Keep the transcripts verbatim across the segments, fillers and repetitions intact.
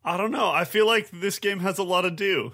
I don't know. I feel like this game has a lot to do.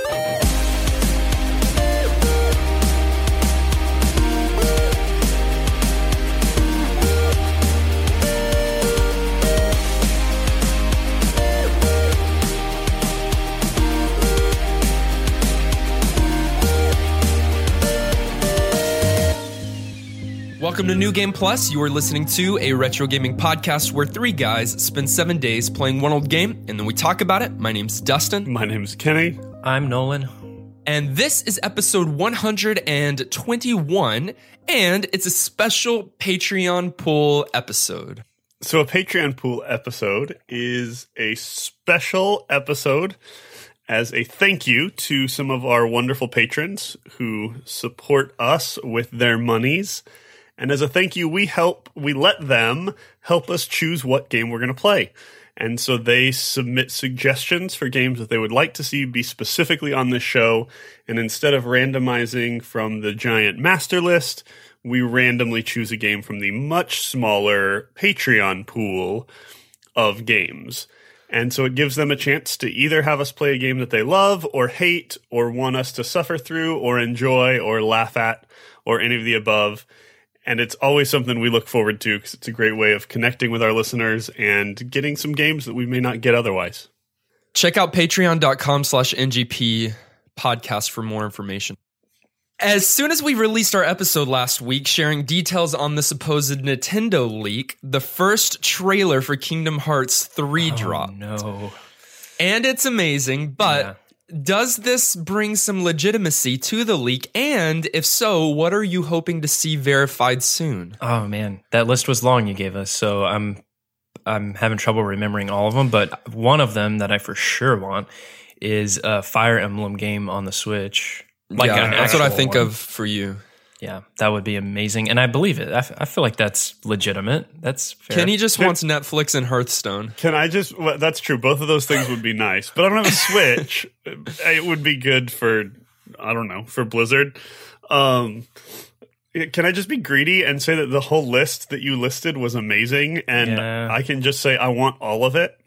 Welcome to New Game Plus. You are listening to a retro gaming podcast where three guys spend seven days playing one old game, and then we talk about it. My name's Dustin. My name's Kenny. I'm Nolan. And this is episode one hundred twenty-one, and it's a special Patreon pool episode. So a Patreon pool episode is a special episode as a thank you to some of our wonderful patrons who support us with their monies. And as a thank you, we help, we let them help us choose what game we're going to play. And so they submit suggestions for games that they would like to see be specifically on this show. And instead of randomizing from the giant master list, we randomly choose a game from the much smaller Patreon pool of games. And so it gives them a chance to either have us play a game that they love or hate or want us to suffer through or enjoy or laugh at or any of the above. And it's always something we look forward to because it's a great way of connecting with our listeners and getting some games that we may not get otherwise. Check out patreon.com slash NGP podcast for more information. As soon as we released our episode last week sharing details on the supposed Nintendo leak, the first trailer for Kingdom Hearts three oh, dropped. no. And it's amazing, but... Yeah. Does this bring some legitimacy to the leak? And if so, what are you hoping to see verified soon? Oh man, that list was long you gave us, so I'm I'm having trouble remembering all of them. But one of them that I for sure want is a Fire Emblem game on the Switch. Like yeah, an that's what I think one. of for you. Yeah, that would be amazing, and I believe it. I, f- I feel like that's legitimate. That's fair. Kenny just Can- wants Netflix and Hearthstone. Can I just, well, that's true. Both of those things would be nice, but I don't have a Switch. It would be good for, I don't know, for Blizzard. Um, can I just be greedy and say that the whole list that you listed was amazing and Yeah. I can just say I want all of it?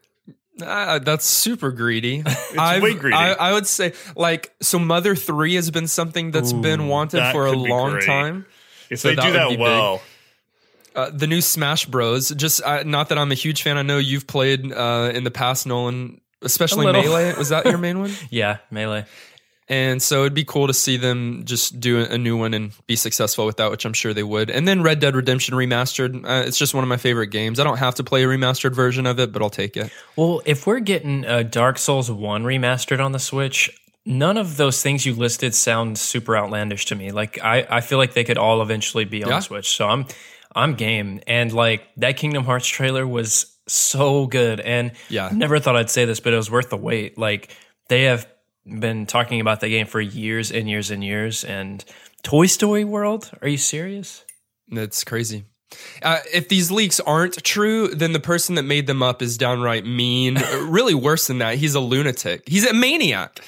Uh, that's super greedy. It's I've- way greedy. I, I would say, like, so Mother three has been something that's Ooh, been wanted that for a could be long great. time. If So they that do would that be big. well. Uh, the new Smash Bros. Just uh, not that I'm a huge fan. I know you've played uh, in the past, Nolan, especially A little. Melee. Was that your main one? Yeah, Melee. And so it'd be cool to see them just do a new one and be successful with that, which I'm sure they would. And then Red Dead Redemption Remastered. Uh, it's just one of my favorite games. I don't have to play a remastered version of it, but I'll take it. Well, if we're getting uh, Dark Souls one remastered on the Switch, none of those things you listed sound super outlandish to me. Like I, I feel like they could all eventually be on Yeah. the Switch. So I'm I'm game. And like that Kingdom Hearts trailer was so good. And Yeah. never thought I'd say this, but it was worth the wait. Like they have been talking about the game for years and years and years. And Toy Story World? Are you serious? That's crazy. Uh, if these leaks aren't true, then the person that made them up is downright mean. Really worse than that. He's a lunatic. He's a maniac.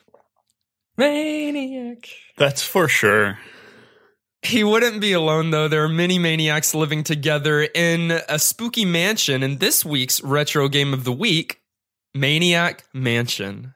Maniac. That's for sure. He wouldn't be alone, though. There are many maniacs living together in a spooky mansion. In this week's Retro Game of the Week, Maniac Mansion.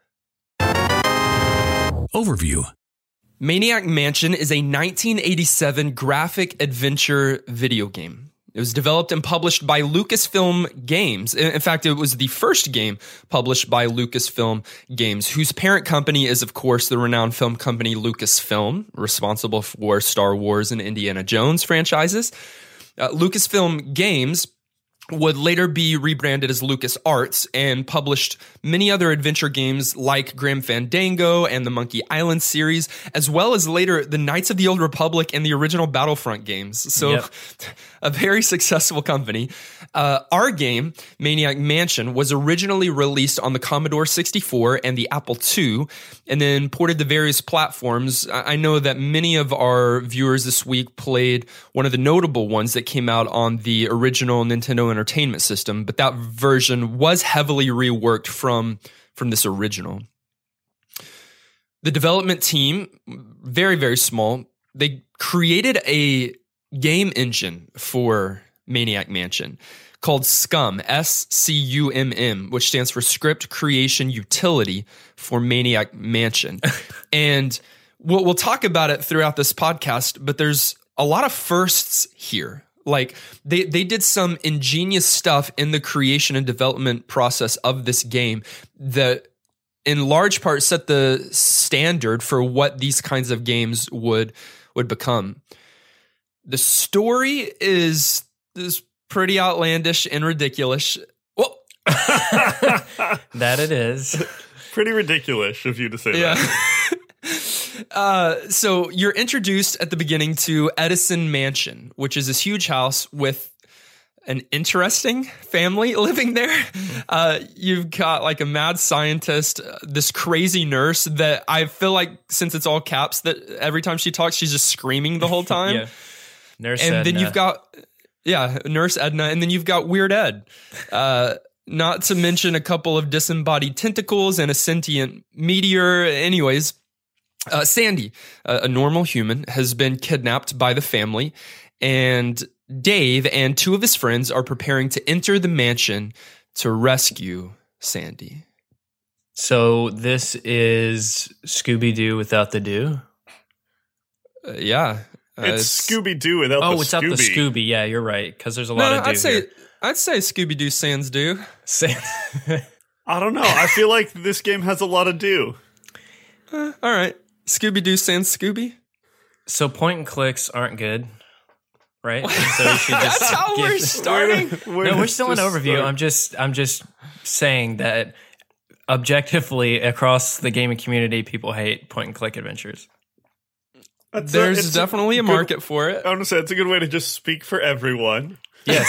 Overview. Maniac Mansion is a nineteen eighty-seven graphic adventure video game. It was developed and published by Lucasfilm Games. In fact, it was the first game published by Lucasfilm Games, whose parent company is, of course, the renowned film company Lucasfilm, responsible for Star Wars and Indiana Jones franchises. Uh, Lucasfilm Games would later be rebranded as LucasArts and published many other adventure games like Grim Fandango and the Monkey Island series, as well as later the Knights of the Old Republic and the original Battlefront games. So Yep. a very successful company. Uh, our game, Maniac Mansion, was originally released on the Commodore sixty-four and the Apple two, and then ported to various platforms. I I know that many of our viewers this week played one of the notable ones that came out on the original Nintendo Entertainment System, but that version was heavily reworked from, from this original. The development team, very, very small, they created a game engine for Maniac Mansion called SCUMM, S C U M M, which stands for Script Creation Utility for Maniac Mansion. And we'll, we'll talk about it throughout this podcast, but there's a lot of firsts here. Like they, they did some ingenious stuff in the creation and development process of this game that in large part set the standard for what these kinds of games would would become. The story is is pretty outlandish and ridiculous. Well, that it is. Pretty ridiculous of you to say yeah. that. Uh, so you're introduced at the beginning to Edison Mansion, which is this huge house with an interesting family living there. Uh, you've got like a mad scientist, uh, this crazy nurse that I feel like, since it's all caps, that every time she talks, she's just screaming the whole time. Yeah. Nurse and Edna. then you've got, yeah, Nurse Edna, and then you've got Weird Ed. Uh, not to mention a couple of disembodied tentacles and a sentient meteor. Anyways, uh, Sandy, uh, a normal human, has been kidnapped by the family, and Dave and two of his friends are preparing to enter the mansion to rescue Sandy. So this is Scooby-Doo without the do? Uh, yeah. Uh, it's Scooby-Doo without oh, the without Scooby. the Scooby. Yeah, you're right. Because there's a no, lot of do I'd say, here. I'd say Scooby-Doo sans do. I don't know. I feel like this game has a lot of do. Uh, all right. Scooby-Doo sans Scooby? So point and clicks aren't good, right? So we should just That's how give- we're starting? We're No, we're just- still in just overview. start. I'm just I'm just saying that objectively across the gaming community, people hate point and click adventures. That's a- There's it's definitely a good- market for it. I want to say it's a good way to just speak for everyone. Yes.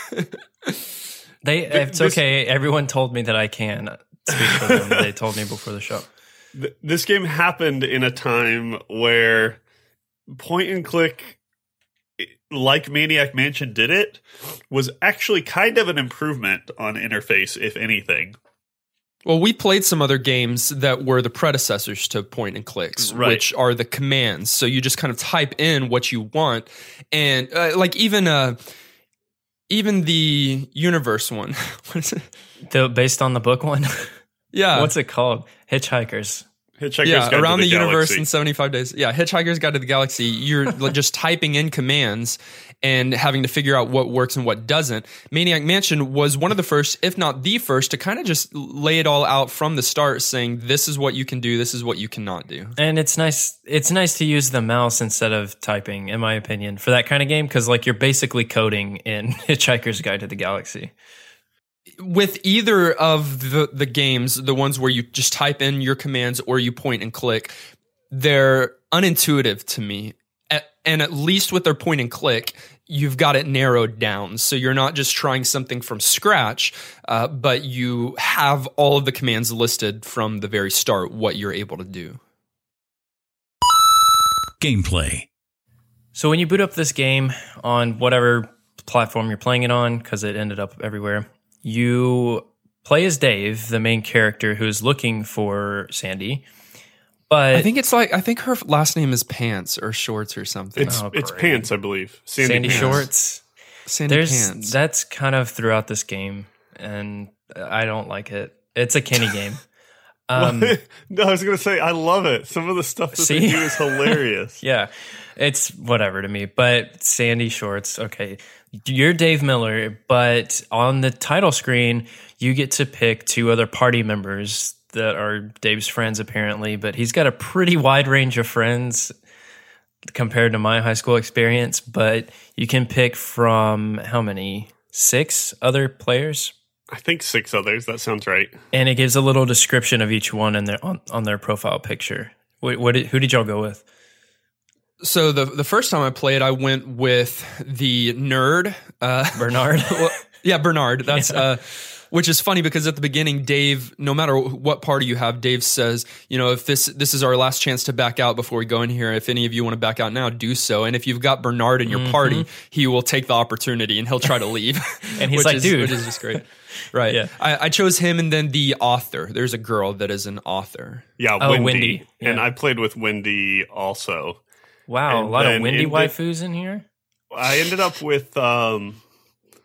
They it's this- okay. Everyone told me that I can speak for them. They told me before the show. Th- This game happened in a time where point and click, like Maniac Mansion did it, was actually kind of an improvement on interface, if anything. Well, we played some other games that were the predecessors to point and clicks, Right. which are the commands. So you just kind of type in what you want, and uh, like even uh, even the universe one, what is it? The, based on the book one. Yeah, What's it called? Hitchhikers. Hitchhiker's yeah, Guide around to the, the, universe Galaxy. in seventy-five days. Yeah, Hitchhiker's Guide to the Galaxy. You're like just typing in commands and having to figure out what works and what doesn't. Maniac Mansion was one of the first, if not the first, to kind of just lay it all out from the start, saying this is what you can do, this is what you cannot do. And it's nice. It's nice to use the mouse instead of typing, in my opinion, for that kind of game because, like, you're basically coding in Hitchhiker's Guide to the Galaxy. With either of the, the games, the ones where you just type in your commands or you point and click, they're unintuitive to me. At, and at least with their point and click, you've got it narrowed down. So you're not just trying something from scratch, uh, but you have all of the commands listed from the very start, what you're able to do. Gameplay. So when you boot up this game on whatever platform you're playing it on, because it ended up everywhere, you play as Dave, the main character who's looking for Sandy. But I think it's like, I think her last name is Pants or Shorts or something. It's, Oh, it's great. Pants, I believe. Sandy, Sandy Pants. Shorts. Sandy There's Pants. that's kind of throughout this game, and I don't like it. It's a Kenny game. Um, No, I was going to say, I love it. Some of the stuff that See? they do is hilarious. yeah, it's whatever to me. But Sandy Shorts, okay, you're Dave Miller, but on the title screen, you get to pick two other party members that are Dave's friends, apparently. But he's got a pretty wide range of friends compared to my high school experience. But you can pick from how many? Six other players. I think six others. That sounds right. And it gives a little description of each one in their on, on their profile picture. What, what did, who did y'all go with? So the the first time I played, I went with the nerd, uh, Bernard. well, yeah, Bernard. That's uh, which is funny because at the beginning, Dave, no matter what party you have, Dave says, you know, if this this is our last chance to back out before we go in here. If any of you want to back out now, do so. And if you've got Bernard in your Mm-hmm. party, he will take the opportunity and he'll try to leave. And he's which like, is, dude. which is just great. Right. Yeah. I, I chose him, and then the author. There's a girl that is an author. Yeah, Oh, Wendy. Wendy. And Yeah. I played with Wendy also. Wow, And a lot of then windy in the- waifus in here. I ended up with, um,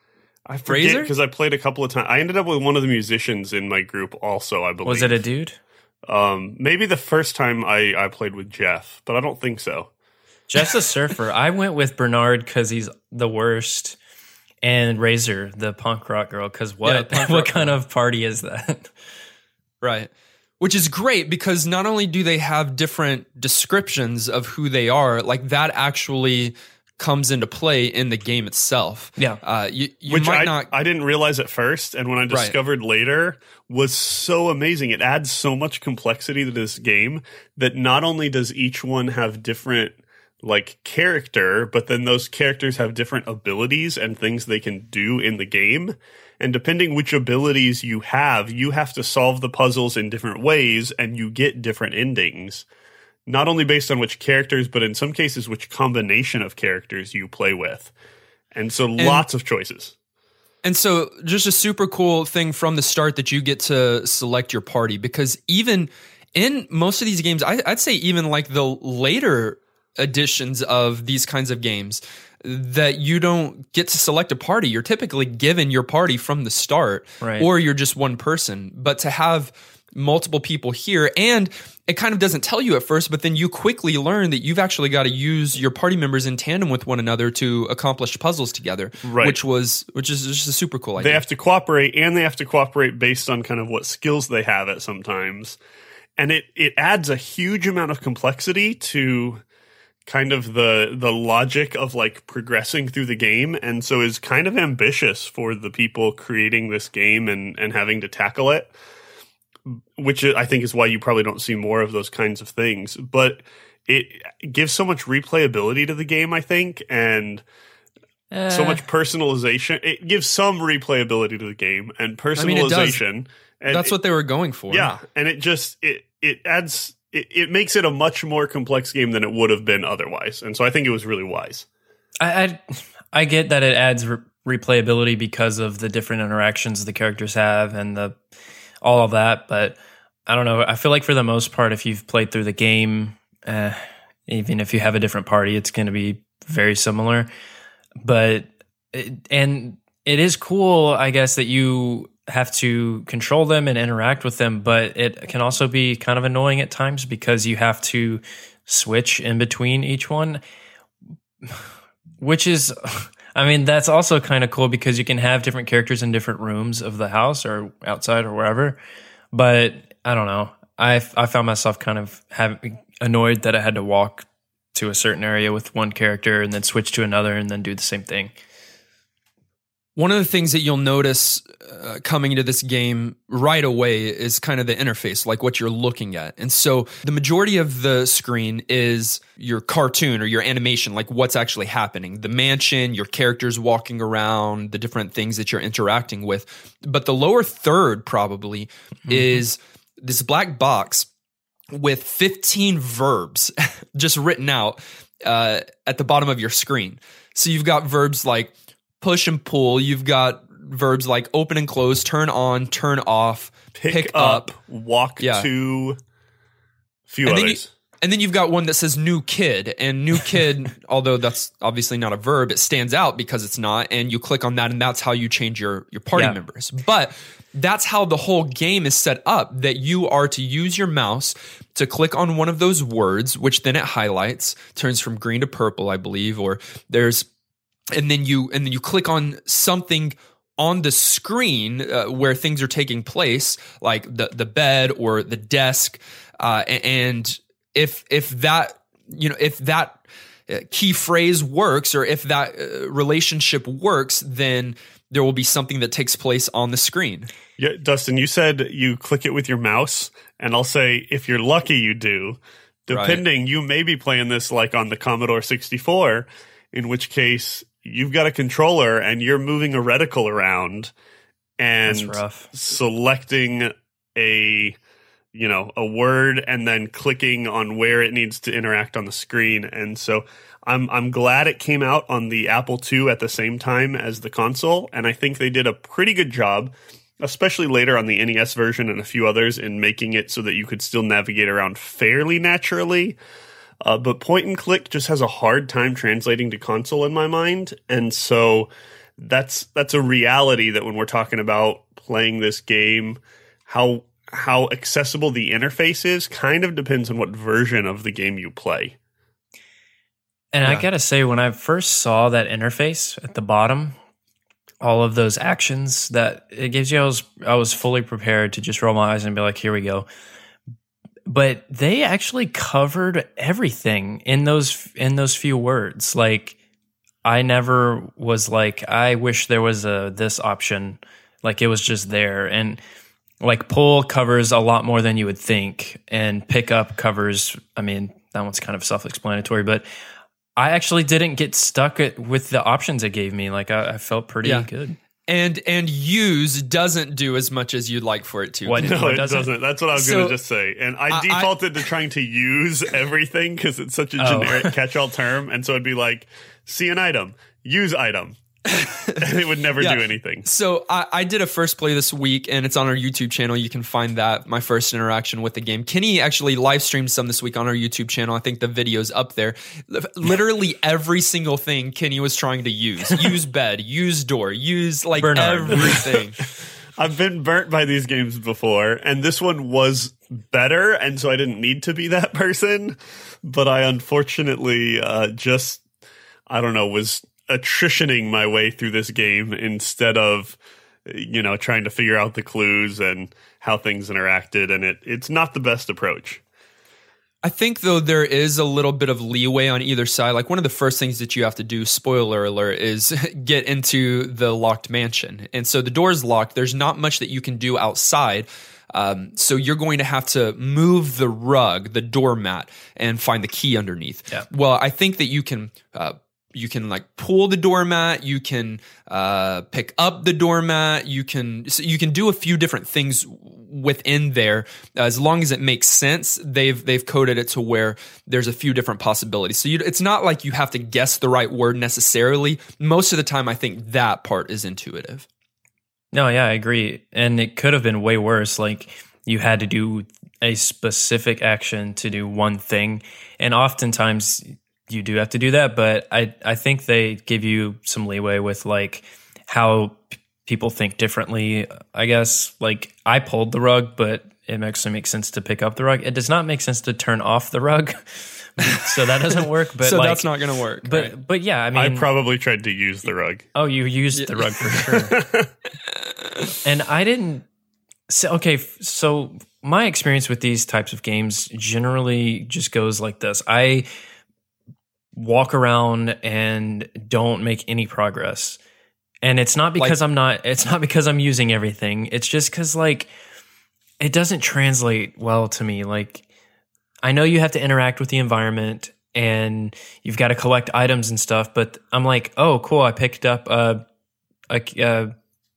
I forget Fraser? because I played a couple of times. I ended up with one of the musicians in my group also, I believe. Was it a dude? Um, maybe the first time I, I played with Jeff, but I don't think so. Jeff's a surfer. I went with Bernard because he's the worst, and Razor, the punk rock girl, because what, Yeah, punk what rock kind girl. of party is that? Right. Which is great because not only do they have different descriptions of who they are, like that actually comes into play in the game itself. Yeah. Uh, you you Which might I, not. I didn't realize at first, and when I discovered later, was so amazing. It adds so much complexity to this game that not only does each one have different like character, but then those characters have different abilities and things they can do in the game. And depending which abilities you have, you have to solve the puzzles in different ways, and you get different endings. Not only based on which characters, but in some cases, which combination of characters you play with. And so lots of choices. And so just a super cool thing from the start that you get to select your party, because even in most of these games, I, I'd say even like the later editions of these kinds of games, that you don't get to select a party. You're typically given your party from the start, Right. or you're just one person. But to have multiple people here, and it kind of doesn't tell you at first, but then you quickly learn that you've actually got to use your party members in tandem with one another to accomplish puzzles together, Right. which was which is just a super cool idea. They have to cooperate, and they have to cooperate based on kind of what skills they have at sometimes. And it, it adds a huge amount of complexity to kind of the the logic of like progressing through the game, and so is kind of ambitious for the people creating this game and, and having to tackle it, which I think is why you probably don't see more of those kinds of things. But it gives so much replayability to the game, I think, and Uh, so much personalization. It gives some replayability to the game and personalization. mean, it does. And That's it- what they were going for. yeah, and it just it it adds it, it makes it a much more complex game than it would have been otherwise. And so I think it was really wise. I, I I get that it adds re- replayability because of the different interactions the characters have and the all of that, but I don't know. I feel like for the most part, if you've played through the game, uh, even if you have a different party, it's going to be very similar. But it, and it is cool, I guess, that you have to control them and interact with them, but it can also be kind of annoying at times because you have to switch in between each one, which is, I mean, that's also kind of cool because you can have different characters in different rooms of the house or outside or wherever. But I don't know. I I found myself kind of having annoyed that I had to walk to a certain area with one character and then switch to another and then do the same thing. One of the things that you'll notice uh, coming into this game right away is kind of the interface, like what you're looking at. And so the majority of the screen is your cartoon or your animation, like what's actually happening. The mansion, your characters walking around, the different things that you're interacting with. But the lower third probably mm-hmm. is this black box with fifteen verbs just written out uh, at the bottom of your screen. So you've got verbs like push and pull. You've got verbs like open and close, turn on, turn off, Pick, pick up, up, walk Yeah. to, a few and then, you, others. and then you've got one that says new kid. And new kid, although that's obviously not a verb, it stands out because it's not. And you click on that, and that's how you change your, your party Yeah. members. But that's how the whole game is set up, that you are to use your mouse to click on one of those words, which then it highlights, turns from green to purple, I believe, or there's and then you and then you click on something on the screen uh, where things are taking place, like the the bed or the desk, uh, and if if that you know if that key phrase works or if that uh, relationship works, then there will be something that takes place on the screen. Yeah, Dustin, you said you click it with your mouse, and I'll say if you're lucky, you do. Depending, right. You may be playing this like on the Commodore sixty-four, in which case you've got a controller and you're moving a reticle around and selecting a you know a word and then clicking on where it needs to interact on the screen. And so I'm I'm glad it came out on the Apple two at the same time as the console, and I think they did a pretty good job, especially later on the N E S version and a few others, in making it so that you could still navigate around fairly naturally. Uh, but point and click just has a hard time translating to console in my mind. And so that's that's a reality that when we're talking about playing this game, how how accessible the interface is kind of depends on what version of the game you play. And Yeah. I gotta say, when I first saw that interface at the bottom, all of those actions that it gives you, I was I was fully prepared to just roll my eyes and be like, here we go. But they actually covered everything in those in those few words. Like, I never was like, I wish there was a this option. Like, it was just there. And like, pull covers a lot more than you would think, and pick up covers, I mean, that one's kind of self-explanatory, but I actually didn't get stuck at, with the options it gave me. Like, I, I felt pretty Yeah. good. And and use doesn't do as much as you'd like for it to. What? No, What it doesn't? doesn't. That's what I was So- going to just say. And I, I- I- defaulted to trying to use everything because it's such a Oh. generic catch-all term. And so it'd be like, see an item, use item. And it would never Yeah. do anything. So I, I did a first play this week, and it's on our YouTube channel. You can find that, my first interaction with the game. Kenny actually live streamed some this week on our YouTube channel. I think the video's up there. L- Literally every single thing Kenny was trying to use. Use bed, use door, use like Bernard. everything. I've been burnt by these games before, and this one was better, and so I didn't need to be that person. But I unfortunately uh, just, I don't know, was attritioning my way through this game instead of, you know, trying to figure out the clues and how things interacted, and it it's not the best approach. I think, though, there is a little bit of leeway on either side. Like, one of the first things that you have to do, spoiler alert, is get into the locked mansion. And so the door's locked. There's not much that you can do outside. Um, so you're going to have to move the rug, the doormat, and find the key underneath. Yeah. Well, I think that you can... Uh, You can like pull the doormat. You can uh, pick up the doormat. You can so you can do a few different things within there as long as it makes sense. They've they've coded it to where there's a few different possibilities. So you, it's not like you have to guess the right word necessarily. Most of the time, I think that part is intuitive. No, yeah, I agree. And it could have been way worse. Like, you had to do a specific action to do one thing. And oftentimes you do have to do that. But I, I think they give you some leeway with like how p- people think differently. I guess, like, I pulled the rug, but it actually makes sense to pick up the rug. It does not make sense to turn off the rug. So that doesn't work. But so like, that's not going to work. But right? but yeah, I mean, I probably tried to use the rug. oh, you used the rug for sure. And I didn't. So, okay, f- so my experience with these types of games generally just goes like this. I walk around and don't make any progress. And it's not because Like- I'm not, it's not because I'm using everything. It's just because, like, it doesn't translate well to me. Like, I know you have to interact with the environment and you've got to collect items and stuff, but I'm like, oh, cool, I picked up a, a, a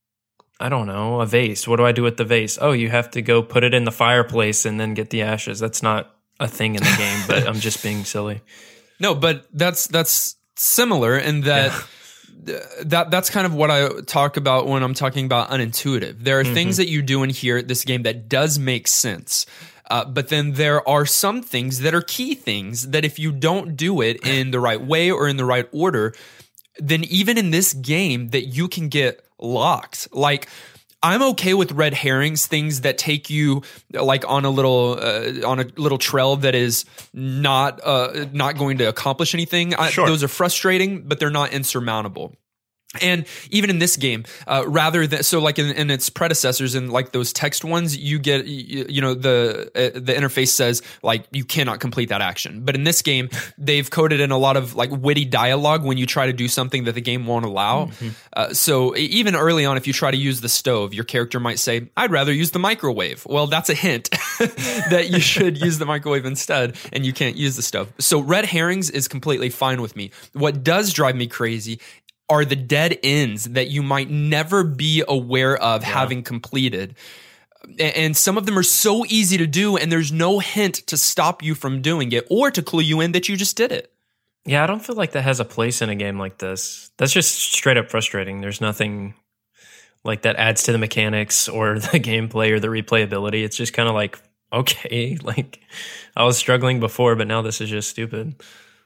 I don't know, a vase. What do I do with the vase? Oh, you have to go put it in the fireplace and then get the ashes. That's not a thing in the game, but I'm just being silly. No, but that's that's similar in that th- that that's kind of what I talk about when I'm talking about unintuitive. There are things that you do in here, this game, that does make sense. Uh, but then there are some things that are key things that if you don't do it in the right way or in the right order, then even in this game that you can get locked. Like, I'm okay with red herrings, things that take you like on a little uh, on a little trail that is not uh, not going to accomplish anything. I, Sure. Those are frustrating, but they're not insurmountable. And even in this game, uh, rather than so like in, in its predecessors and like those text ones, you get you, you know the uh, the interface says like you cannot complete that action. But in this game, they've coded in a lot of like witty dialogue when you try to do something that the game won't allow. Mm-hmm. Uh, so even early on, if you try to use the stove, your character might say, "I'd rather use the microwave." Well, that's a hint that you should use the microwave instead, and you can't use the stove. So red herrings is completely fine with me. What does drive me crazy are the dead ends that you might never be aware of yeah. having completed. And some of them are so easy to do, and there's no hint to stop you from doing it or to clue you in that you just did it. Yeah, I don't feel like that has a place in a game like this. That's just straight up frustrating. There's nothing like that adds to the mechanics or the gameplay or the replayability. It's just kind of like, okay, like I was struggling before, but now this is just stupid.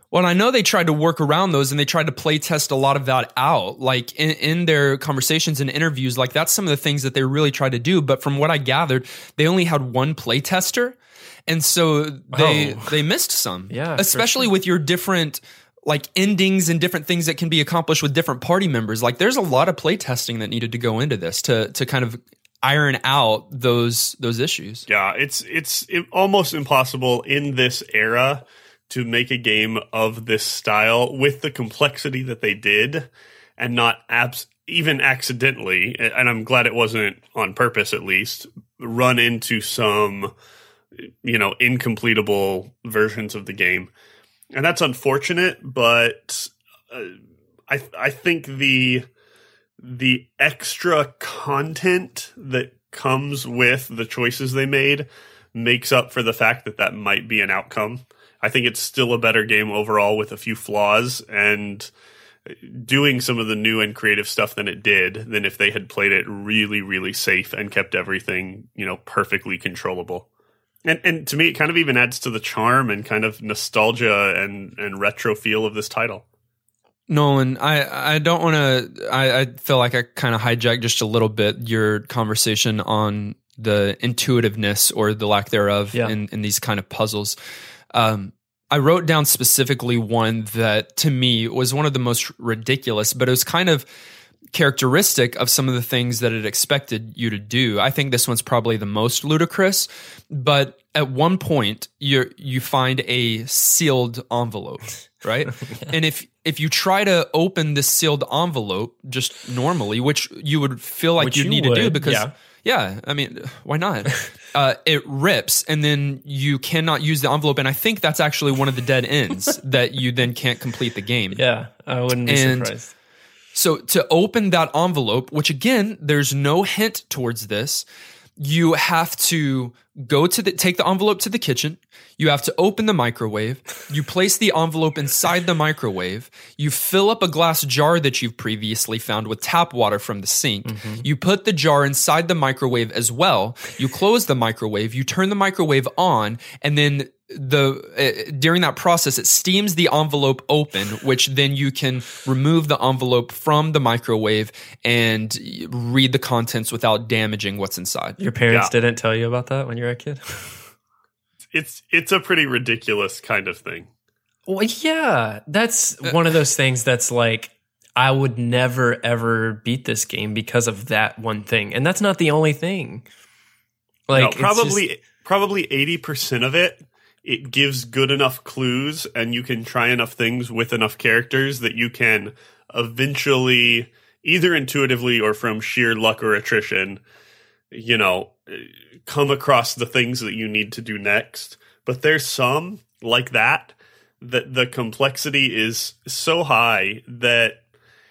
Well, I know they tried to work around those and they tried to play test a lot of that out. Like in, in their conversations and interviews, like that's some of the things that they really tried to do. But from what I gathered, they only had one play tester. And so they Oh. they missed some. Yeah, for Especially sure. with your different like endings and different things that can be accomplished with different party members. Like there's a lot of play testing that needed to go into this to to kind of iron out those those issues. Yeah, it's it's it, almost impossible in this era to make a game of this style with the complexity that they did and not abs- even accidentally, and I'm glad it wasn't on purpose at least, run into some, you know, incompletable versions of the game. And that's unfortunate, but uh, I I think the the extra content that comes with the choices they made makes up for the fact that that might be an outcome. I think it's still a better game overall with a few flaws and doing some of the new and creative stuff than it did than if they had played it really, really safe and kept everything, you know, perfectly controllable. And and to me, it kind of even adds to the charm and kind of nostalgia and, and retro feel of this title. Nolan, I, I don't want to, I, I feel like I kind of hijacked just a little bit your conversation on the intuitiveness or the lack thereof Yeah. in, in these kind of puzzles. Um, I wrote down specifically one that to me was one of the most ridiculous, but it was kind of characteristic of some of the things that it expected you to do. I think this one's probably the most ludicrous, but at one point you you find a sealed envelope, right? And if if you try to open this sealed envelope just normally, which you would feel like Which you you need to do would, because yeah. yeah, I mean, why not? Uh, it rips, and then you cannot use the envelope. And I think that's actually one of the dead ends that you then can't complete the game. Yeah, I wouldn't be And- surprised. So to open that envelope, which again, there's no hint towards this, you have to go to the take the envelope to the kitchen. You have to open the microwave. You place the envelope inside the microwave. You fill up a glass jar that you've previously found with tap water from the sink. You put the jar inside the microwave as well. You close the microwave. You turn the microwave on, and then the uh, during that process, it steams the envelope open, which then you can remove the envelope from the microwave and read the contents without damaging what's inside. Your parents Yeah. didn't tell you about that when you were a kid? It's it's a pretty ridiculous kind of thing. Well, yeah, that's one of those things that's like, I would never ever beat this game because of that one thing, and that's not the only thing. Like No, it's probably just- probably eighty percent of it, it gives good enough clues and you can try enough things with enough characters that you can eventually, either intuitively or from sheer luck or attrition, you know, come across the things that you need to do next. But there's some like that, that the complexity is so high that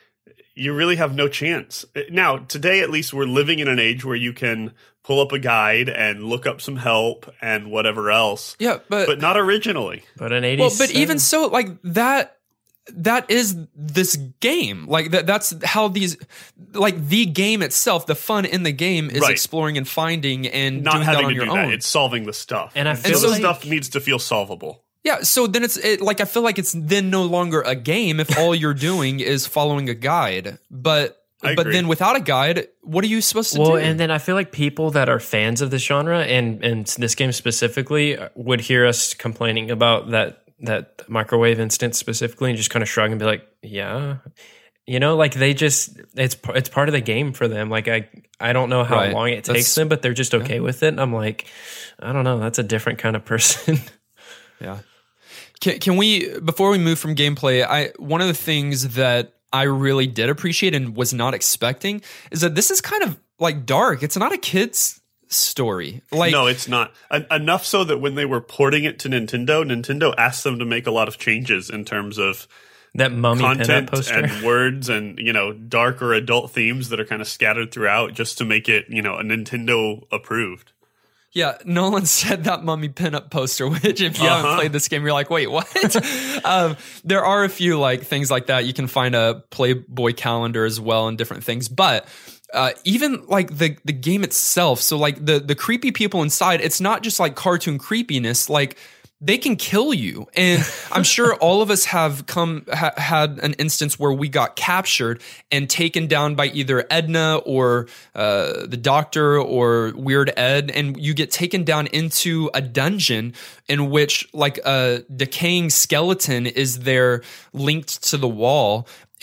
you really have no chance. Now, today, at least, we're living in an age where you can pull up a guide and look up some help and whatever else, Yeah, but but not originally. but an eighty. well, but even so, like that. That is this game. Like that. That's how these. Like the game itself, the fun in the game is Right. exploring and finding and Not doing that having on to your do own. that. It's solving the stuff. And I and feel so the like- stuff needs to feel solvable. Yeah, so then it's it, like I feel like it's then no longer a game if all you're doing is following a guide. But I but agree. then without a guide, what are you supposed to well, do? and then I feel like people that are fans of this genre and and this game specifically would hear us complaining about that that microwave instance specifically and just kind of shrug and be like, yeah. You know, like they just it's it's part of the game for them. Like I I don't know how Right. long it takes That's- them, but they're just okay with it. And I'm like, I don't know, that's a different kind of person. Yeah. Can, can we, before we move from gameplay, I one of the things that I really did appreciate and was not expecting is that this is kind of like dark. It's not a kid's story. Like, No, it's not. En- enough so that when they were porting it to Nintendo, Nintendo asked them to make a lot of changes in terms of That mummy pinup content poster. and words and, you know, dark or adult themes that are kind of scattered throughout just to make it, you know, a Nintendo approved. yeah, Nolan said that mummy pinup poster, which if you haven't Uh-huh. played this game, you're like, wait, what? um, there are a few like things like that. You can find a Playboy calendar as well and different things. But uh, even like the the game itself, so like the the creepy people inside, it's not just like cartoon creepiness. Like they can kill you. And I'm sure all of us have come ha, had an instance where we got captured and taken down by either Edna or uh, the doctor or Weird Ed, and you get taken down into a dungeon in which like a decaying skeleton is there linked to the wall,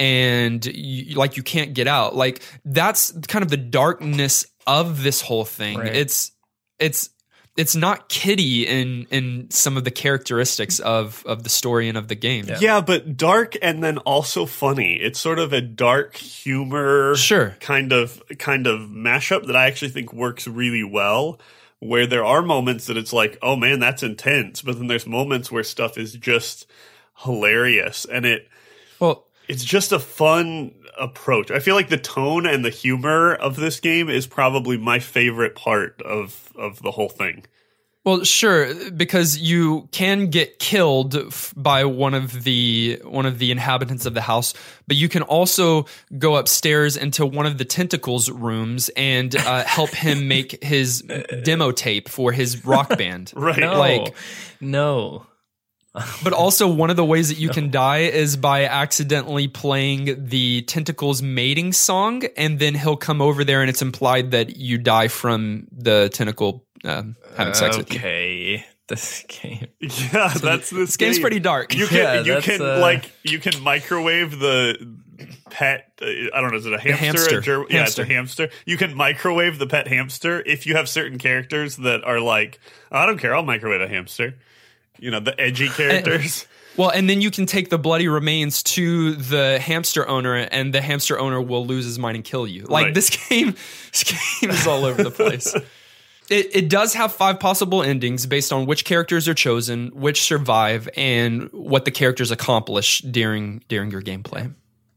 and you, like you can't get out. Like that's kind of the darkness of this whole thing. Right. It's it's it's not kiddie in in some of the characteristics of of the story and of the game. Yeah. yeah, but dark and then also funny. It's sort of a dark humor sure. kind of kind of mashup that I actually think works really well, where there are moments that it's like, oh man, that's intense, but then there's moments where stuff is just hilarious, and it well it's just a fun approach. I feel like the tone and the humor of this game is probably my favorite part of of the whole thing. Well, sure, because you can get killed f- by one of the one of the inhabitants of the house, but you can also go upstairs into one of the tentacles rooms and uh, help him make his demo tape for his rock band. Right? No, Like, no. but also one of the ways that you can die is by accidentally playing the tentacles mating song, and then he'll come over there, and it's implied that you die from the tentacle um, having sex with you. Okay, this game. Yeah, So that's this, this game's game. pretty dark. You can Yeah, you that's, can uh, like you can microwave the pet. Uh, I don't know, is it a hamster? hamster. A ger- yeah, Hamster. it's a hamster. You can microwave the pet hamster if you have certain characters that are like, oh, I don't care, I'll microwave a hamster. You know, the edgy characters. Well, and then you can take the bloody remains to the hamster owner, and the hamster owner will lose his mind and kill you. Like Right. this game, this game is all over the place. It, it does have five possible endings based on which characters are chosen, which survive, and what the characters accomplish during during your gameplay.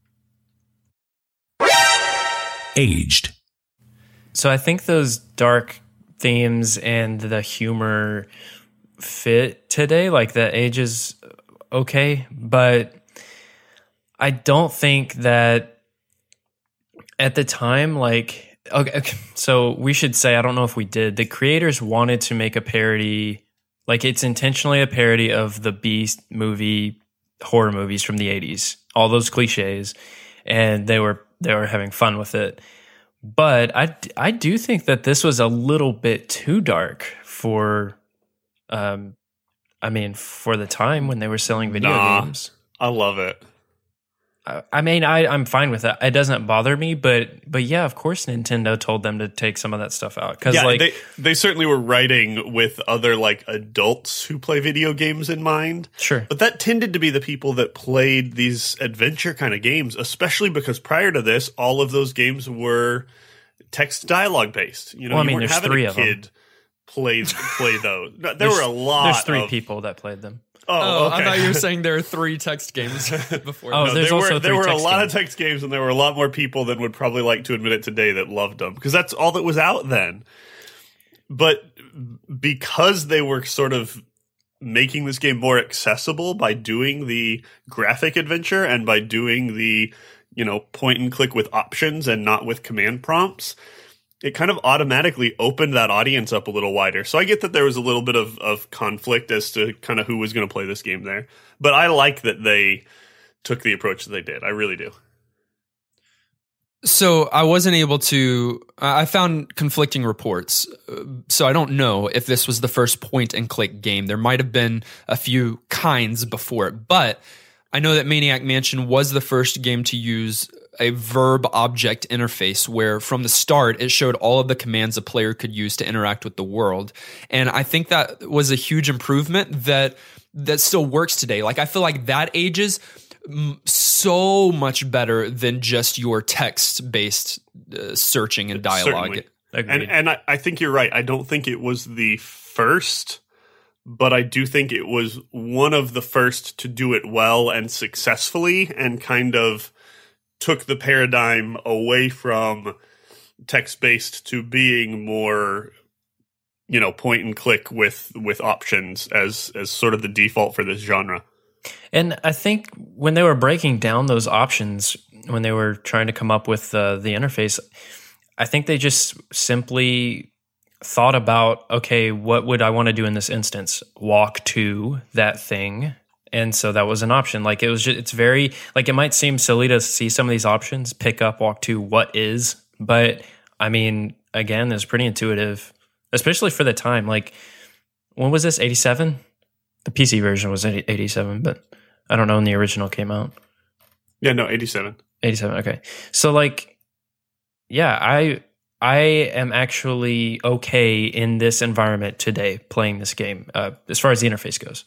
Aged. So I think those dark themes and the humor fit today. Like the age is okay, but I don't think that at the time, like, okay, okay, so we should say, I don't know if we did, the creators wanted to make a parody, like it's intentionally a parody of the Beast movie, horror movies from the eighties, all those cliches, and they were they were having fun with it. But I, I do think that this was a little bit too dark for, um, I mean, for the time when they were selling video Nah. games. I love it. I, I mean, I, I'm fine with it. It doesn't bother me, but but yeah, of course, Nintendo told them to take some of that stuff out because, Yeah, like, they they certainly were writing with other like adults who play video games in mind. sure, But that tended to be the people that played these adventure kind of games, especially because prior to this, all of those games were text dialogue based. You know, Well, I you mean, weren't there's having three a of them. kid play play those. No, there There's- were a lot. There's three of, people that played them. Oh, Oh, okay. I thought you were saying there are three text games before. Oh, that. there's there also were there three were a text lot games. of text games, and there were a lot more people than would probably like to admit it today that loved them because that's all that was out then. But because they were sort of making this game more accessible by doing the graphic adventure and by doing the, you know, point and click with options and not with command prompts, it kind of automatically opened that audience up a little wider. So I get that there was a little bit of, of conflict as to kind of who was going to play this game there. But I like that they took the approach that they did. I really do. So I wasn't able to. I found conflicting reports. Uh, So I don't know if this was the first point and click game. There might have been a few kinds before it, but I know that Maniac Mansion was the first game to use a verb object interface where from the start it showed all of the commands a player could use to interact with the world. And I think that was a huge improvement that that still works today. Like I feel like that ages m- so much better than just your text-based uh, searching and dialogue. Certainly. Agreed. And and I, I think you're right. I don't think it was the first, but I do think it was one of the first to do it well and successfully, and kind of took the paradigm away from text-based to being more, you know, point and click with with options as as sort of the default for this genre. And I think when they were breaking down those options, when they were trying to come up with uh, the interface, I think they just simply thought about, okay, what would I want to do in this instance? Walk to that thing. And so that was an option. Like it was just, it's very, like it might seem silly to see some of these options, pick up, walk to, what is, but I mean, again, it's pretty intuitive, especially for the time. Like, when was this, eighty-seven? The P C version was eighty-seven, but I don't know when the original came out. Yeah, no, eighty-seven. eighty-seven, okay. So like, yeah, I I am actually okay in this environment today playing this game, uh, as far as the interface goes.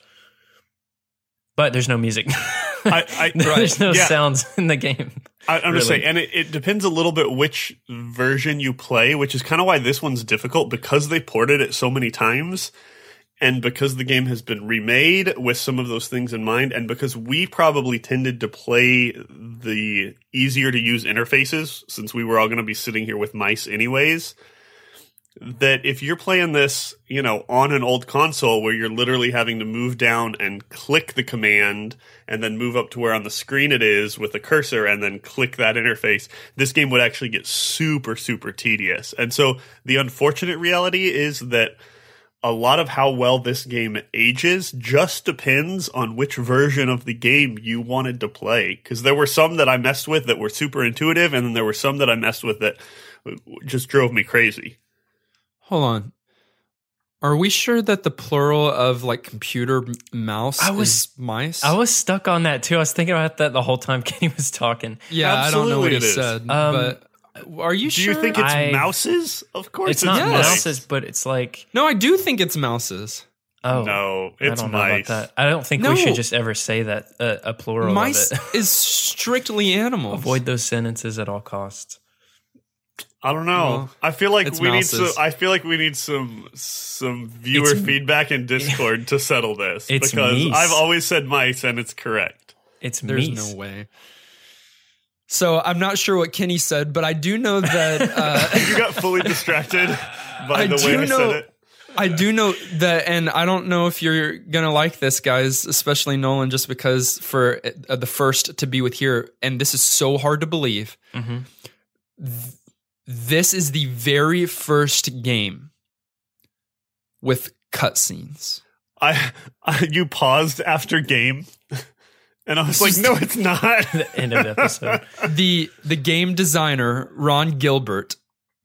But there's no music. I, I, there's no yeah. sounds in the game. I, I'm really. just saying, and it, it depends a little bit which version you play, which is kind of why this one's difficult, because they ported it so many times, and because the game has been remade with some of those things in mind, and because we probably tended to play the easier to use interfaces, since we were all going to be sitting here with mice anyways, that if you're playing this, you know, on an old console where you're literally having to move down and click the command and then move up to where on the screen it is with a cursor and then click that interface, this game would actually get super, super tedious. And so the unfortunate reality is that a lot of how well this game ages just depends on which version of the game you wanted to play. Because there were some that I messed with that were super intuitive, and then there were some that I messed with that just drove me crazy. Hold on. Are we sure that the plural of like computer mouse I was, is mice? I was stuck on that too. I was thinking about that the whole time Kenny was talking. Yeah, Absolutely I don't know what he it is. said. Um, but are you Do sure? you think it's I- mouses? Of course It's it's, not Yes. mouses, but it's like, No, I do think it's mouses. oh. No, it's I don't know mice. about that. I don't think No. we should just ever say that, uh, a plural Mice of it. is strictly animals. Avoid those sentences at all costs. I don't know. Well, I feel like it's we mouses. need some. I feel like we need some some viewer It's- feedback in Discord to settle this, It's because meese. I've always said mice and it's correct. It's There's meese. no way. So I'm not sure what Kenny said, but I do know that uh, You got fully distracted by I the way do I know- said it. I do know that, and I don't know if you're gonna like this, guys, especially Nolan, just because for uh, the first to be with here, and this is so hard to believe. Mm-hmm. Th- this is the very first game with cutscenes. I, I you paused after game, and I was like, no, it's not. The end of the episode. the The game designer Ron Gilbert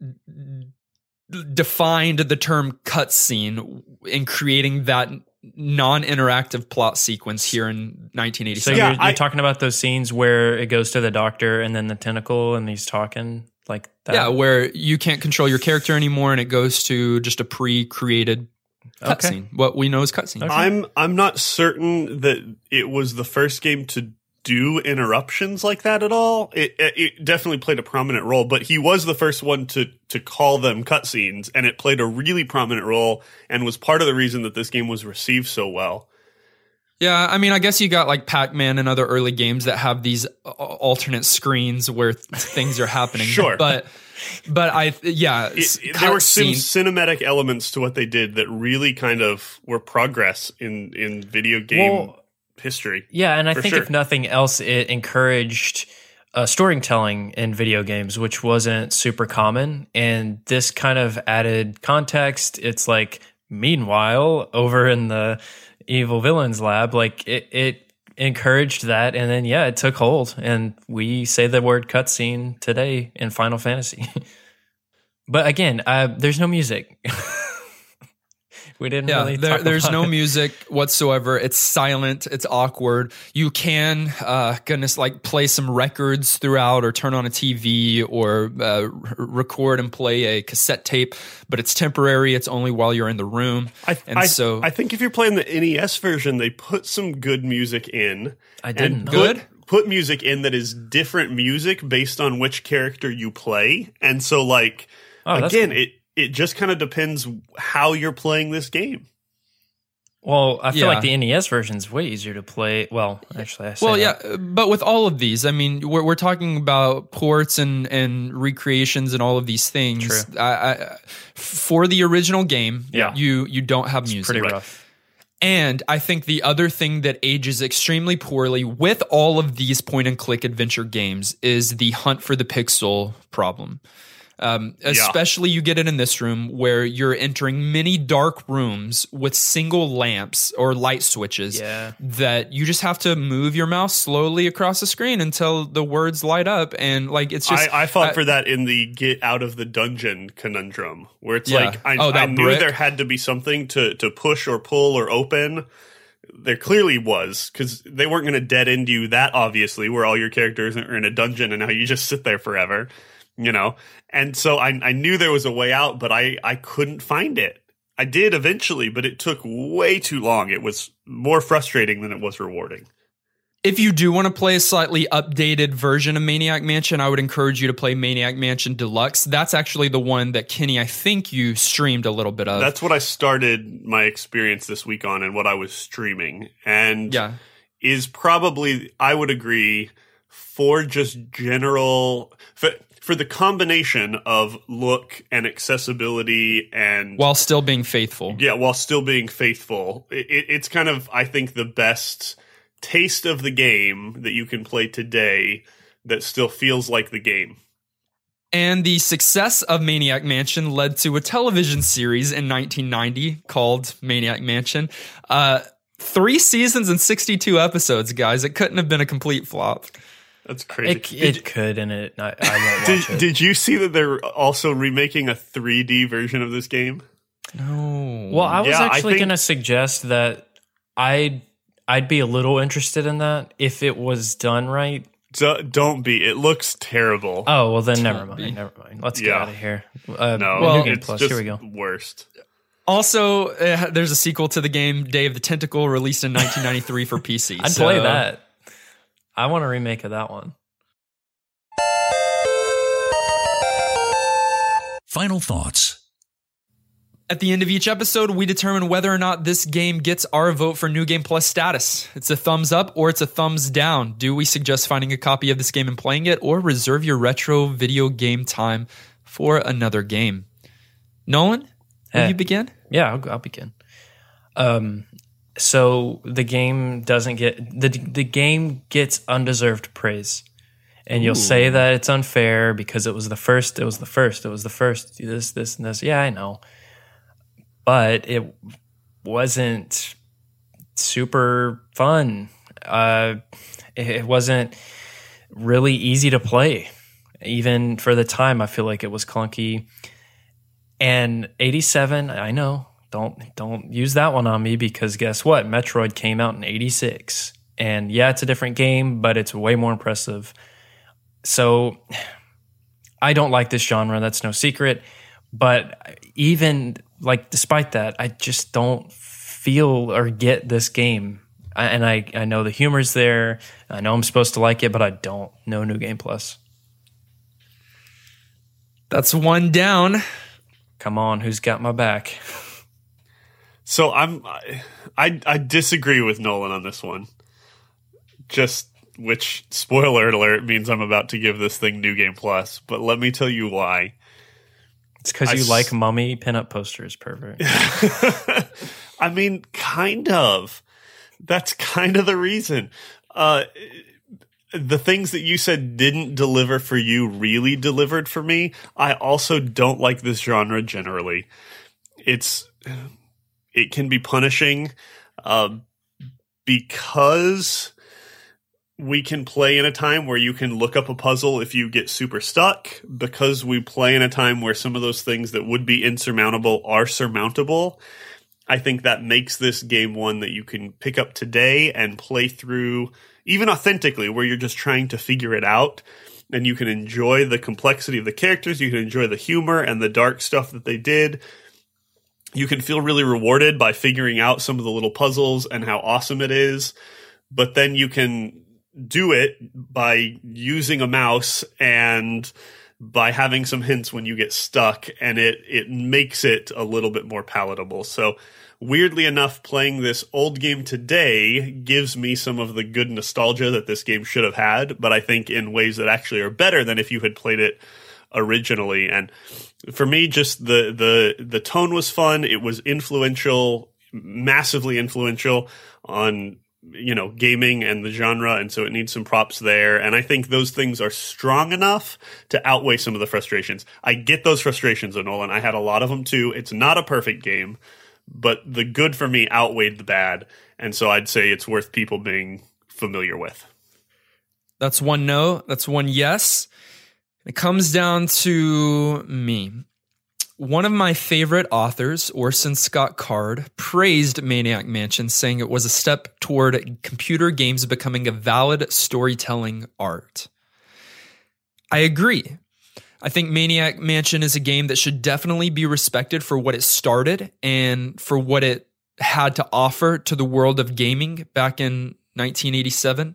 defined the term cutscene in creating that non-interactive plot sequence here in nineteen So eighty-seven. Yeah, you're, you're I- talking about those scenes where it goes to the doctor and then the tentacle and he's talking like that? Yeah, where you can't control your character anymore, and it goes to just a pre-created Okay. cutscene. What we know is cutscene. Okay. I'm I'm not certain that it was the first game to do interruptions like that at all. It, it it definitely played a prominent role, but he was the first one to to call them cutscenes, and it played a really prominent role and was part of the reason that this game was received so well. Yeah, I mean, I guess you got like Pac-Man and other early games that have these uh, alternate screens where th- things are happening. Sure. but but I yeah, It, s- it- there were some cutscene- cinematic elements to what they did that really kind of were progress in in video game Well, history. Yeah, and I For think sure. if nothing else, it encouraged uh, storytelling in video games, which wasn't super common. And this kind of added context. It's like, meanwhile, over in the evil villains lab, like it, it encouraged that. And then, yeah, it took hold. And we say the word cutscene today in Final Fantasy. But again, uh, there's no music. We didn't Yeah, really there, talk there's about no it. music whatsoever. It's silent. It's awkward. You can, uh, goodness, like play some records throughout, or turn on a T V, or uh, r- record and play a cassette tape. But it's temporary. It's only while you're in the room. I, and I, so, I think if you're playing the N E S version, they put some good music in. I didn't and know. put, Good? Put music in that is different music based on which character you play, and so like Oh, that's again, cool. it it just kind of depends how you're playing this game. Well, I feel Yeah. like the N E S version is way easier to play. Well, actually, I say well, that. yeah, but with all of these, I mean, we're we're talking about ports and and recreations and all of these things. True. I, I, for the original game, Yeah. you you don't have music. Pretty Right. rough. And I think the other thing that ages extremely poorly with all of these point and click adventure games is the hunt for the pixel problem. Um, especially you get it in this room where you're entering many dark rooms with single lamps or light switches Yeah. that you just have to move your mouse slowly across the screen until the words light up. And like, it's just, I, I fought I- for that in the get out of the dungeon conundrum, where it's Yeah. like I, Oh, that I knew brick. there had to be something to to push or pull or open. There clearly was, because they weren't going to dead end you that obviously, where all your characters are in a dungeon and now you just sit there forever, you know. And so I, I knew there was a way out, but I I couldn't find it. I did eventually, but it took way too long. It was more frustrating than it was rewarding. If you do want to play a slightly updated version of Maniac Mansion, I would encourage you to play Maniac Mansion Deluxe. That's actually the one that Kenny, I think you streamed a little bit of. That's what I started my experience this week on, and what I was streaming. And yeah. is probably, I would agree, for just general, for, for the combination of look and accessibility and While still being faithful. yeah, while still being faithful, it, it's kind of, I think, the best taste of the game that you can play today that still feels like the game. And the success of Maniac Mansion led to a television series in nineteen ninety called Maniac Mansion. Uh, three seasons and sixty-two episodes, guys. It couldn't have been a complete flop. That's crazy. It, Did it could, and it I, I won't Did, watch it. did you see that they're also remaking a three D version of this game? No. Well, I was Yeah, I actually think- going to suggest that I'd I'd be a little interested in that if it was done right. D- don't be. It looks terrible. Oh well, then never Don't mind. be. Never mind. Let's get Yeah. out of here. Uh, no, New Game it's Plus. just Here we go. worst. Also, uh, there's a sequel to the game Day of the Tentacle released in nineteen ninety-three for P C. I'd So- play that. I want a remake of that one. Final thoughts. At the end of each episode, we determine whether or not this game gets our vote for New Game Plus status. It's a thumbs up or it's a thumbs down. Do we suggest finding a copy of this game and playing it, or reserve your retro video game time for another game? Nolan, will Hey. you begin? Yeah, I'll, I'll begin. Um, so the game doesn't get the the game gets undeserved praise, and you'll say that it's unfair because it was the first. It was the first. It was the first. This, this, and this. Yeah, I know, but it wasn't super fun. Uh, it, it wasn't really easy to play, even for the time. I feel like it was clunky. And eighty-seven, I know. Don't don't use that one on me, because guess what? Metroid came out in eighty-six. And yeah, it's a different game, but it's way more impressive. So I don't like this genre, that's no secret. But even like despite that, I just don't feel or get this game. I, and I, I know the humor's there. I know I'm supposed to like it, but I don't. No New Game Plus. That's one down. Come on, who's got my back? So I'm, I, I disagree with Nolan on this one. Just, which, spoiler alert, means I'm about to give this thing New Game Plus. But let me tell you why. It's because I you s- like mummy pinup posters, pervert. I mean, kind of. That's kind of the reason. Uh, the things that you said didn't deliver for you really delivered for me. I also don't like this genre generally. It's it can be punishing uh, because we can play in a time where you can look up a puzzle if you get super stuck, because we play in a time where some of those things that would be insurmountable are surmountable. I think that makes this game one that you can pick up today and play through, even authentically, where you're just trying to figure it out, and you can enjoy the complexity of the characters, you can enjoy the humor and the dark stuff that they did. You can feel really rewarded by figuring out some of the little puzzles and how awesome it is, but then you can do it by using a mouse and by having some hints when you get stuck, and it it makes it a little bit more palatable. So weirdly enough, playing this old game today gives me some of the good nostalgia that this game should have had, but I think in ways that actually are better than if you had played it originally. And for me, just the the the tone was fun. It was influential, massively influential on you know, gaming and the genre, and so it needs some props there. And I think those things are strong enough to outweigh some of the frustrations. I get those frustrations, Nolan. I had a lot of them too. It's not a perfect game, but the good for me outweighed the bad, and so I'd say it's worth people being familiar with. That's one no. That's one yes. It comes down to me. One of my favorite authors, Orson Scott Card, praised Maniac Mansion, saying it was a step toward computer games becoming a valid storytelling art. I agree. I think Maniac Mansion is a game that should definitely be respected for what it started and for what it had to offer to the world of gaming back in nineteen eighty-seven.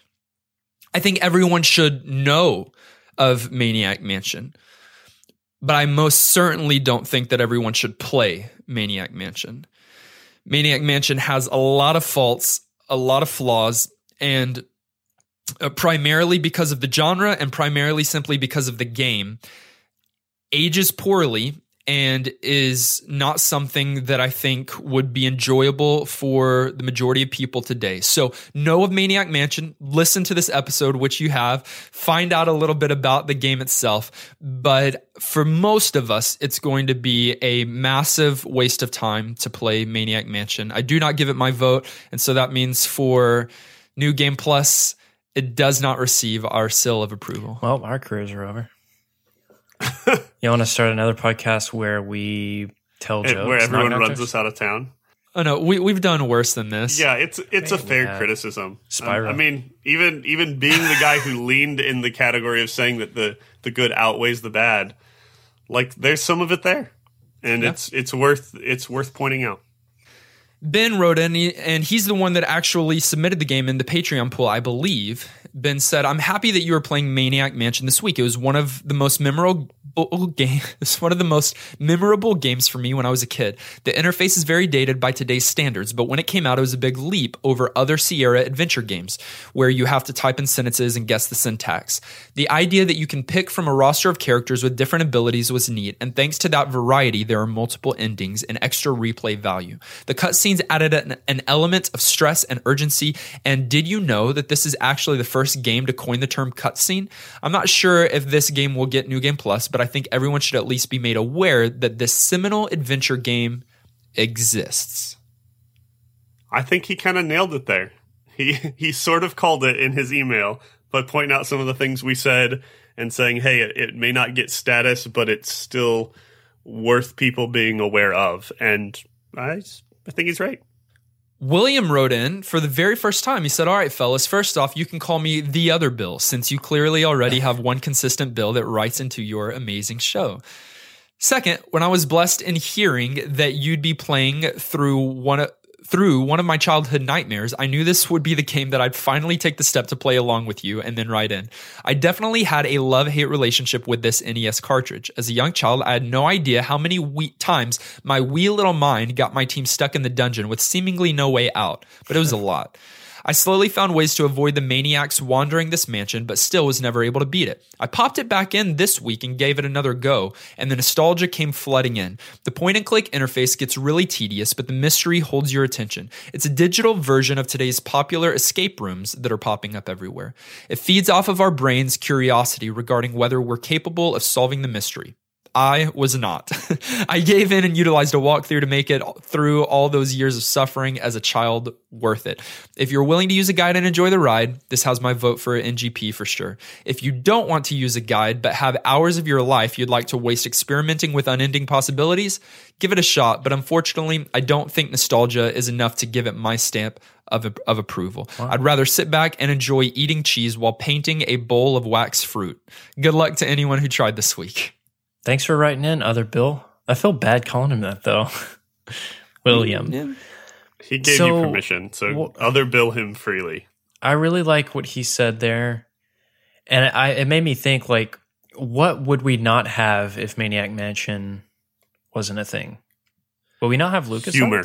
I think everyone should know of Maniac Mansion. But I most certainly don't think that everyone should play Maniac Mansion. Maniac Mansion has a lot of faults, a lot of flaws, and uh, primarily because of the genre and primarily simply because of the game, ages poorly and is not something that I think would be enjoyable for the majority of people today. So know of Maniac Mansion, listen to this episode, which you have, find out a little bit about the game itself. But for most of us, it's going to be a massive waste of time to play Maniac Mansion. I do not give it my vote, and so that means for New Game Plus, it does not receive our seal of approval. Well, our careers are over. You want to start another podcast where we tell And jokes? where everyone not runs actors? us out of town. Oh no, we, we've done worse than this. Yeah, it's it's a fair Yeah. criticism. Spyro. Um, I mean, even even being the guy who leaned in the category of saying that the the good outweighs the bad, like there's some of it there, and Yeah. it's it's worth it's worth pointing out. Ben wrote in, and he's the one that actually submitted the game in the Patreon pool, I believe. Ben said, "I'm happy that you are playing Maniac Mansion this week. It was one of the most memorable game. It's one of the most memorable games for me when I was a kid. The interface is very dated by today's standards, but when it came out, it was a big leap over other Sierra adventure games where you have to type in sentences and guess the syntax. The idea that you can pick from a roster of characters with different abilities was neat, and thanks to that variety, there are multiple endings and extra replay value. The cutscenes added an, an element of stress and urgency, and did you know that this is actually the first game to coin the term cutscene? I'm not sure if this game will get New Game Plus, but I think everyone should at least be made aware that this seminal adventure game exists." I think he kind of nailed it there. He he sort of called it in his email by pointing out some of the things we said and saying, hey, it, it may not get status, but it's still worth people being aware of. And I, I think he's right. William wrote in for the very first time. He said, "All right, fellas, first off, you can call me the other Bill, since you clearly already have one consistent Bill that writes into your amazing show. Second, when I was blessed in hearing that you'd be playing through one of Through one of my childhood nightmares, I knew this would be the game that I'd finally take the step to play along with you and then write in. I definitely had a love-hate relationship with this N E S cartridge. As a young child, I had no idea how many wee- times my wee little mind got my team stuck in the dungeon with seemingly no way out, but it was a lot. I slowly found ways to avoid the maniacs wandering this mansion, but still was never able to beat it. I popped it back in this week and gave it another go, and the nostalgia came flooding in. The point-and-click interface gets really tedious, but the mystery holds your attention. It's a digital version of today's popular escape rooms that are popping up everywhere. It feeds off of our brain's curiosity regarding whether we're capable of solving the mystery. I was not. I gave in and utilized a walkthrough to make it through all those years of suffering as a child worth it. If you're willing to use a guide and enjoy the ride, this has my vote for N G P for sure. If you don't want to use a guide but have hours of your life you'd like to waste experimenting with unending possibilities, give it a shot. But unfortunately, I don't think nostalgia is enough to give it my stamp of, of approval. Wow. I'd rather sit back and enjoy eating cheese while painting a bowl of wax fruit. Good luck to anyone who tried this week. Thanks for writing in, other Bill. I feel bad calling him that, though. William. Yeah. He gave So, you permission, so wh- other bill him freely. I really like what he said there. And I, it made me think, like, what would we not have if Maniac Mansion wasn't a thing? Would we not have LucasArts? Humor.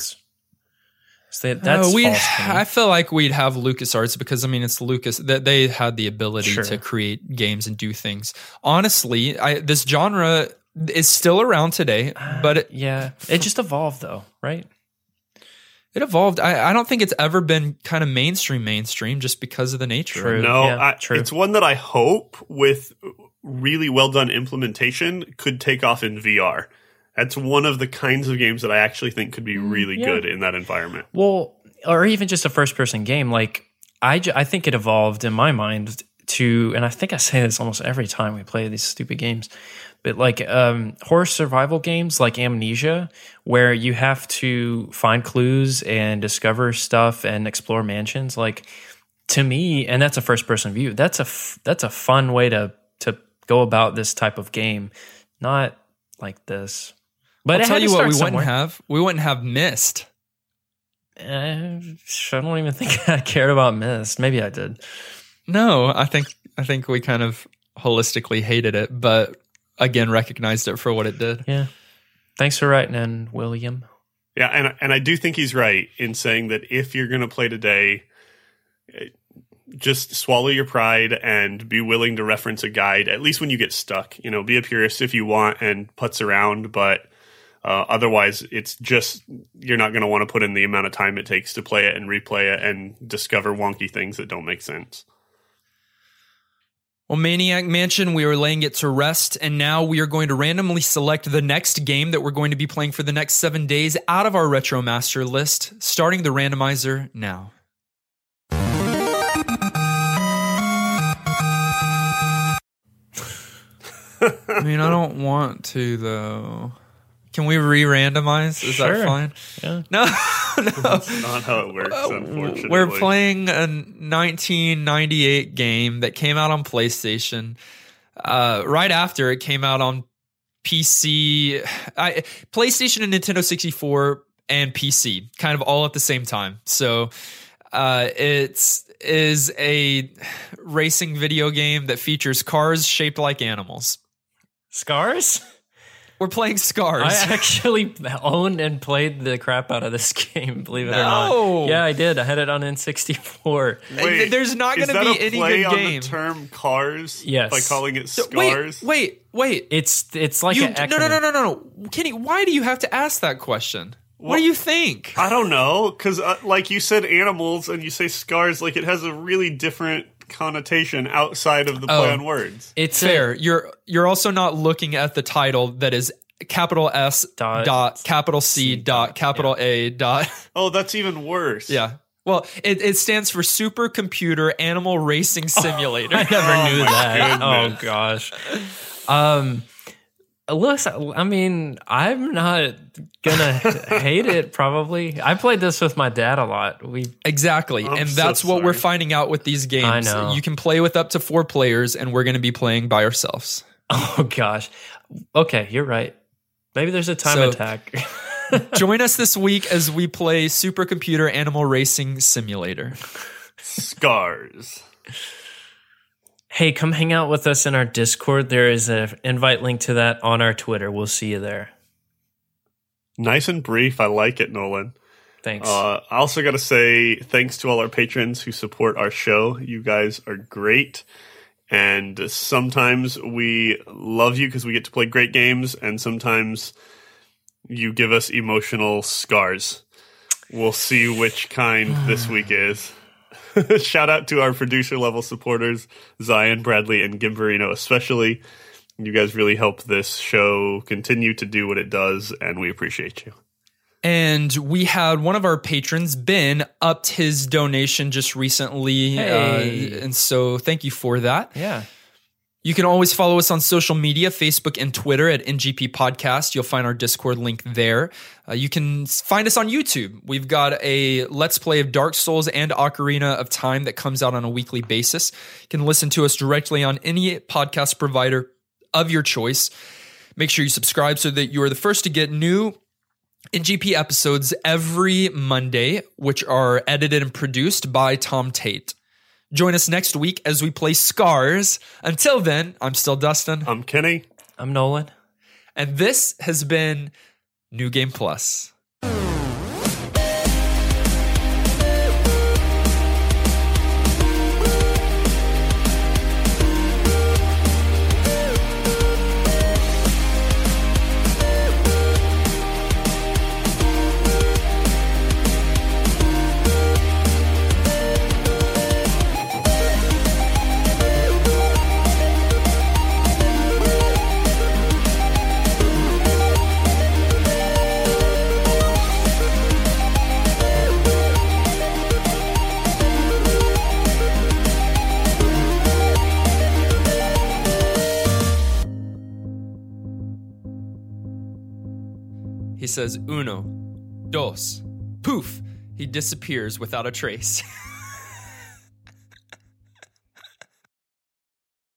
So that, that's uh, we, false to me. I feel like we'd have LucasArts because, I mean, it's Lucas. That they had the ability Sure. to create games and do things. Honestly, I, this genre is still around today, but it, yeah, it just evolved, though, right? It evolved. I, I don't think it's ever been kind of mainstream mainstream just because of the nature. True. of it. No, Yeah, I, true. it's one that I hope with really well done implementation could take off in V R. That's one of the kinds of games that I actually think could be really yeah. good in that environment. Well, or even just a first person game. Like I, j- I think it evolved in my mind to, and I think I say this almost every time we play these stupid games, but like um, horror survival games like Amnesia, where you have to find clues and discover stuff and explore mansions. Like to me, and that's a first person view. That's a f- that's a fun way to to go about this type of game, not like this. But I'll it tell had you to what start we somewhere. wouldn't have. We wouldn't have Myst. Uh, I don't even think I cared about Myst. Maybe I did. No, I think I think we kind of holistically hated it, but again recognized it for what it did. Yeah. Thanks for writing in, William. Yeah, and and I do think he's right in saying that if you're going to play today, just swallow your pride and be willing to reference a guide, at least when you get stuck. You know, be a purist if you want and putz around, but uh, otherwise it's just, you're not going to want to put in the amount of time it takes to play it and replay it and discover wonky things that don't make sense. Well, Maniac Mansion, we are laying it to rest, and now we are going to randomly select the next game that we're going to be playing for the next seven days out of our Retro Master list, starting the randomizer now. I mean, I don't want to, though. Can we re-randomize? Is Sure. that fine? Yeah. No, no. That's not how it works, unfortunately. We're playing a nineteen ninety-eight game that came out on PlayStation. Uh, right after it came out on P C, I, PlayStation and Nintendo sixty-four and P C, kind of all at the same time. So uh, it's is a racing video game that features cars shaped like animals. Scars? We're playing Scars. I actually owned and played the crap out of this game, believe it or No. not. Yeah, I did. I had it on N sixty-four. Wait, There's not is gonna that be a any play good on game. the term cars? Yes. By calling it So- scars? Wait, wait, wait. It's it's like You, an no, no, no, acronym. no, no, no. Kenny, why do you have to ask that question? What Well- do you think? I don't know, because uh, like you said animals and you say scars, like it has a really different connotation outside of the play Oh. on words. It's Fair. A, You're you're also not looking at the title that is capital S Dot- dot, capital C C dot dot, capital A dot. Oh, that's even worse. Yeah. Well, it, it stands for Supercomputer Animal Racing Simulator. I never Oh knew my that. goodness. Oh gosh. Um, listen, I mean, I'm not gonna hate it. Probably, I played this with my dad a lot. We Exactly. I'm and so that's what we're sorry. finding out with these games. I know. You can play with up to four players, and we're going to be playing by ourselves. oh gosh. Okay, you're right. Maybe there's a time So- attack. Join us this week as we play Supercomputer Animal Racing Simulator. Scars. Hey, come hang out with us in our Discord. There is an invite link to that on our Twitter. We'll see you there. Nice and brief. I like it, Nolan. Thanks. Uh, I also got to say thanks to all our patrons who support our show. You guys are great. And sometimes we love you because we get to play great games, and sometimes you give us emotional scars. We'll see which kind this week is. Shout out to our producer level supporters, Zion, Bradley, and Gimberino especially. You guys really help this show continue to do what it does, and we appreciate you. And we had one of our patrons, Ben, upped his donation just recently. Hey. Uh, and so thank you for that. yeah. You can always follow us on social media, Facebook and Twitter at N G P Podcast. You'll find our Discord link there. Uh, you can find us on YouTube. We've got a Let's Play of Dark Souls and Ocarina of Time that comes out on a weekly basis. You can listen to us directly on any podcast provider of your choice. Make sure you subscribe so that you are the first to get new N G P episodes every Monday, which are edited and produced by Tom Tate. Join us next week as we play Scars. Until then, I'm still Dustin, I'm Kenny. I'm Nolan. and this has been New Game Plus. says uno, dos. Poof, he disappears without a trace.